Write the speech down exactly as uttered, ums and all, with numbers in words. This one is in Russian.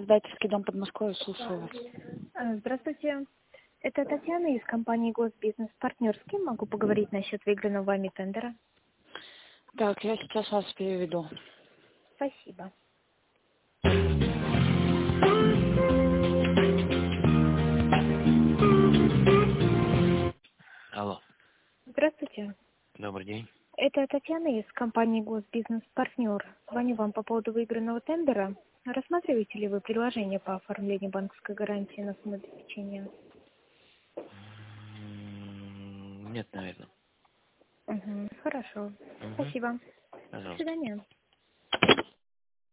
Издательский дом Подмосковья, слушаю вас. А, Здравствуйте. Это Татьяна из компании Госбизнес Партнер. С кем могу поговорить насчет выигранного вами тендера? Так, я сейчас вас переведу. Спасибо. Алло, Здравствуйте. добрый день. Это Татьяна из компании Госбизнес Партнер. Звоню вам по поводу выигранного тендера. Рассматриваете ли вы предложение по оформлению банковской гарантии на самообеспечение? М, Нет, наверное. Угу, хорошо. Угу. Спасибо. До Пожалуйста. свидания.